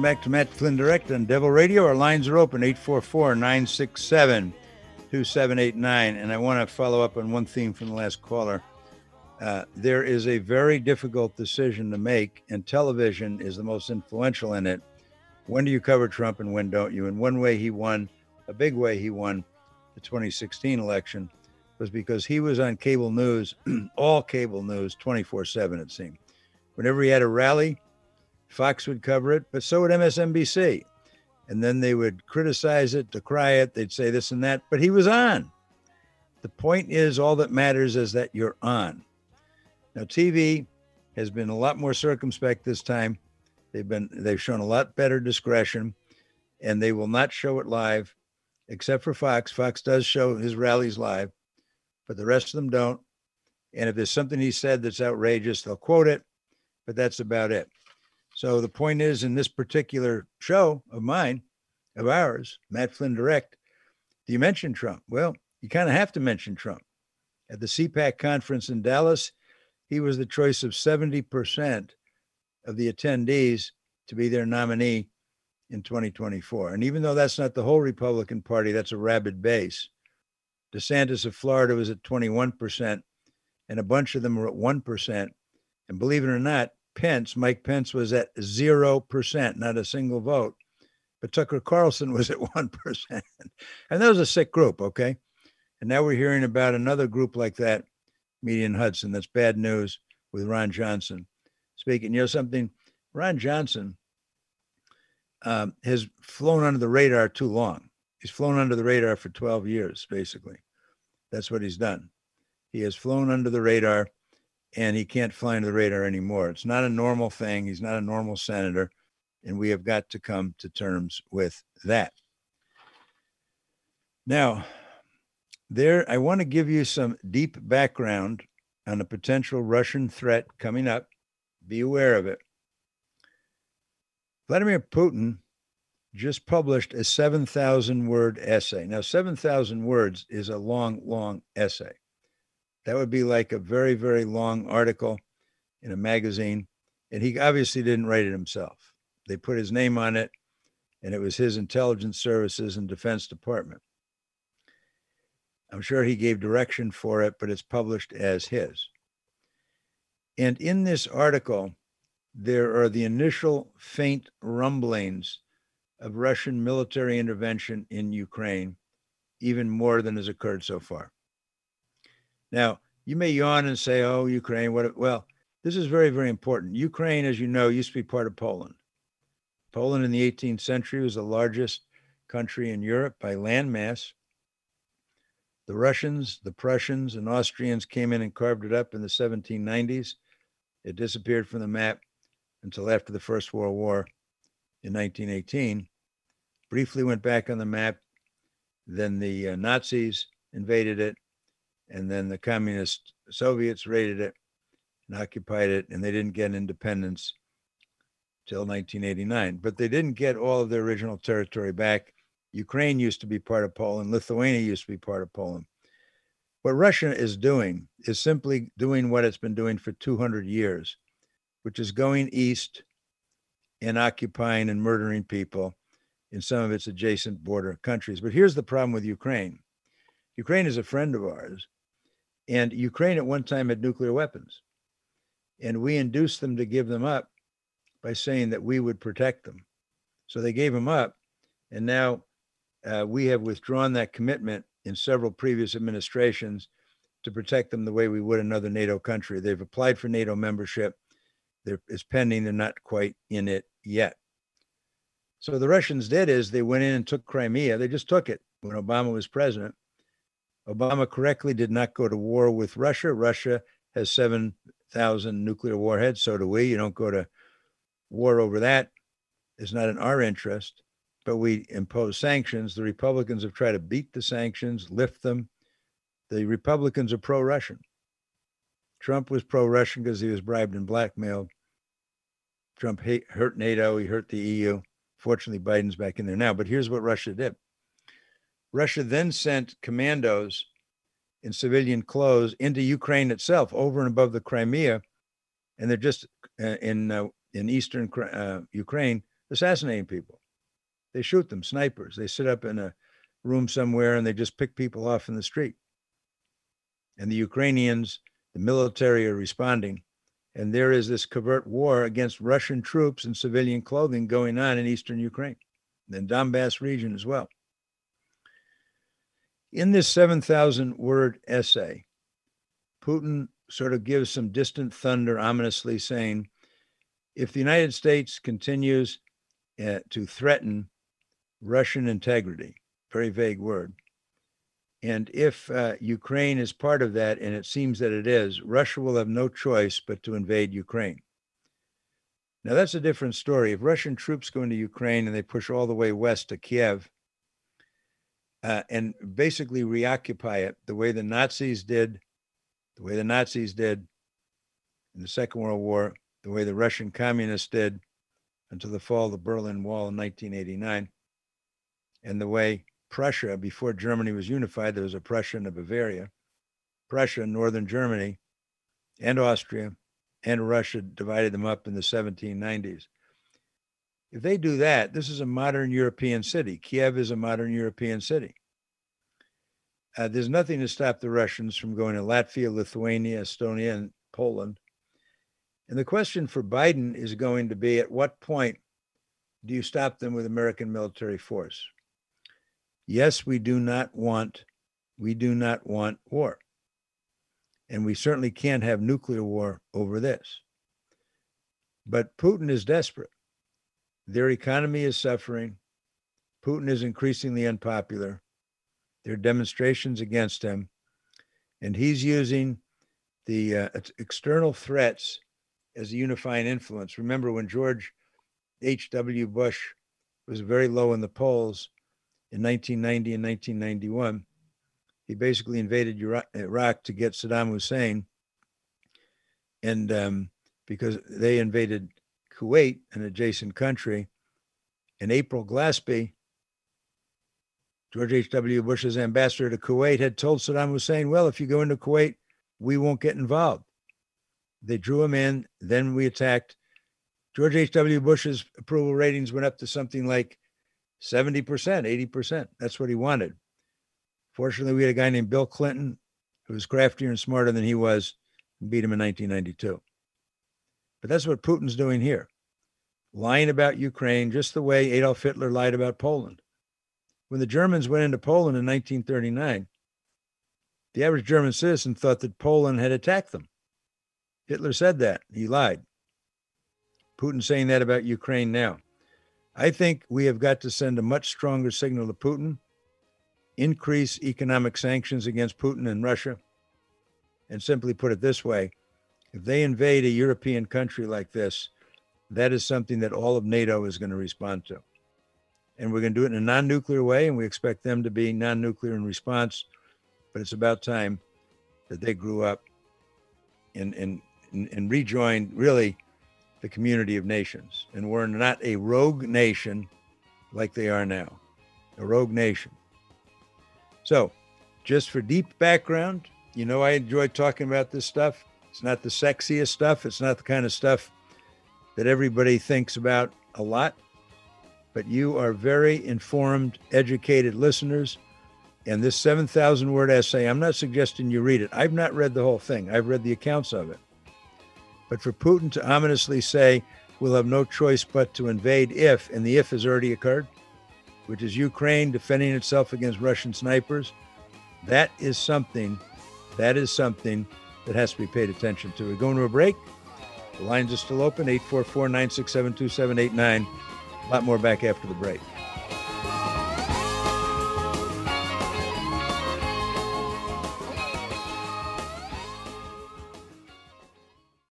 back to Matt Flynn Direct on Devil Radio. Our lines are open, 844-967-2789. And I want to follow up on one theme from the last caller. There is a very difficult decision to make, and television is the most influential in it. When do you cover Trump and when don't you? And one way he won, a big way he won the 2016 election, was because he was on cable news, all cable news, 24/7, it seemed. Whenever he had a rally, Fox would cover it, but so would MSNBC. And then they would criticize it, decry it. They'd say this and that, but he was on. The point is, all that matters is that you're on. Now, TV has been a lot more circumspect this time. They've shown a lot better discretion, and they will not show it live, except for Fox. Fox does show his rallies live, but the rest of them don't. And if there's something he said that's outrageous, they'll quote it, but that's about it. So the point is, in this particular show of ours, Matt Flynn Direct, do you mention Trump? Well, you kind of have to mention Trump. At the CPAC conference in Dallas, he was the choice of 70% of the attendees to be their nominee in 2024. And even though that's not the whole Republican Party, that's a rabid base. DeSantis of Florida was at 21%, and a bunch of them were at 1%. And believe it or not, Mike Pence was at 0%, not a single vote. But Tucker Carlson was at 1%. And that was a sick group, okay? And now we're hearing about another group like that, Median Hudson. That's bad news with Ron Johnson. Speaking, you know something? Ron Johnson has flown under the radar too long. He's flown under the radar for 12 years, basically. That's what he's done. He has flown under the radar, and he can't fly under the radar anymore. It's not a normal thing. He's not a normal senator, and we have got to come to terms with that. Now, I want to give you some deep background on a potential Russian threat coming up. Be aware of it. Vladimir Putin just published a 7,000-word essay. Now, 7,000 words is a long, long essay. That would be like a very, very long article in a magazine. And he obviously didn't write it himself. They put his name on it, and it was his intelligence services and Defense Department. I'm sure he gave direction for it, but it's published as his. And in this article, there are the initial faint rumblings of Russian military intervention in Ukraine, even more than has occurred so far. Now, you may yawn and say, oh, Ukraine, what? Well, this is very, very important. Ukraine, as you know, used to be part of Poland. Poland in the 18th century was the largest country in Europe by landmass. The Russians, the Prussians, and Austrians came in and carved it up in the 1790s. It disappeared from the map until after the First World War in 1918. Briefly went back on the map. Then the Nazis invaded it. And then the communist Soviets raided it and occupied it, and they didn't get independence till 1989. But they didn't get all of their original territory back. Ukraine used to be part of Poland. Lithuania used to be part of Poland. What Russia is doing is simply doing what it's been doing for 200 years, which is going east and occupying and murdering people in some of its adjacent border countries. But here's the problem with Ukraine. Ukraine is a friend of ours. And Ukraine at one time had nuclear weapons. And we induced them to give them up by saying that we would protect them. So they gave them up. And now we have withdrawn that commitment in several previous administrations to protect them the way we would another NATO country. They've applied for NATO membership. It's pending. They're not quite in it yet. So the Russians did is they went in and took Crimea. They just took it when Obama was president. Obama correctly did not go to war with Russia. Russia has 7,000 nuclear warheads. So do we. You don't go to war over that. It's not in our interest, but we impose sanctions. The Republicans have tried to beat the sanctions, lift them. The Republicans are pro-Russian. Trump was pro-Russian because he was bribed and blackmailed. Trump hurt NATO. He hurt the EU. Fortunately, Biden's back in there now. But here's what Russia did. Russia then sent commandos in civilian clothes into Ukraine itself, over and above the Crimea, and they're just in eastern Ukraine, assassinating people. They shoot them, snipers. They sit up in a room somewhere and they just pick people off in the street. And the Ukrainians, the military are responding. And there is this covert war against Russian troops in civilian clothing going on in eastern Ukraine, the Donbass region as well. In this 7,000 word essay, Putin sort of gives some distant thunder, ominously saying, if the United States continues to threaten Russian integrity, very vague word, and if Ukraine is part of that, and it seems that it is, Russia will have no choice but to invade Ukraine. Now, that's a different story. If Russian troops go into Ukraine and they push all the way west to Kiev and basically reoccupy it the way the Nazis did in the Second World War, the way the Russian communists did until the fall of the Berlin Wall in 1989, and the way Prussia, before Germany was unified, there was a Prussia and a Bavaria. Prussia, northern Germany, and Austria, and Russia divided them up in the 1790s. If they do that, this is a modern European city. Kiev is a modern European city. There's nothing to stop the Russians from going to Latvia, Lithuania, Estonia, and Poland. And the question for Biden is going to be, at what point do you stop them with American military force? Yes, we do not want war. And we certainly can't have nuclear war over this. But Putin is desperate. Their economy is suffering. Putin is increasingly unpopular. There are demonstrations against him. And he's using the external threats as a unifying influence. Remember when George H.W. Bush was very low in the polls in 1990 and 1991, he basically invaded Iraq to get Saddam Hussein. And because they invaded Kuwait, an adjacent country, and April Glaspie, George H.W. Bush's ambassador to Kuwait, had told Saddam Hussein, well, if you go into Kuwait, we won't get involved. They drew him in. Then we attacked. George H.W. Bush's approval ratings went up to something like 70%, 80%. That's what he wanted. Fortunately, we had a guy named Bill Clinton who was craftier and smarter than he was and beat him in 1992. But that's what Putin's doing here, lying about Ukraine just the way Adolf Hitler lied about Poland. When the Germans went into Poland in 1939, the average German citizen thought that Poland had attacked them. Hitler said that. He lied. Putin's saying that about Ukraine now. I think we have got to send a much stronger signal to Putin, increase economic sanctions against Putin and Russia, and simply put it this way, if they invade a European country like this, that is something that all of NATO is going to respond to. And we're going to do it in a non-nuclear way, and we expect them to be non-nuclear in response, but it's about time that they grew up and rejoined, really, the community of nations. And we're not a rogue nation like they are now, a rogue nation. So, just for deep background, you know I enjoy talking about this stuff. It's not the sexiest stuff. It's not the kind of stuff that everybody thinks about a lot. But you are very informed, educated listeners. And this 7,000 word essay, I'm not suggesting you read it. I've not read the whole thing. I've read the accounts of it. But for Putin to ominously say, we'll have no choice but to invade if, and the if has already occurred, which is Ukraine defending itself against Russian snipers, that is something that has to be paid attention to. We're going to a break. The lines are still open, 844-967-2789. A lot more back after the break.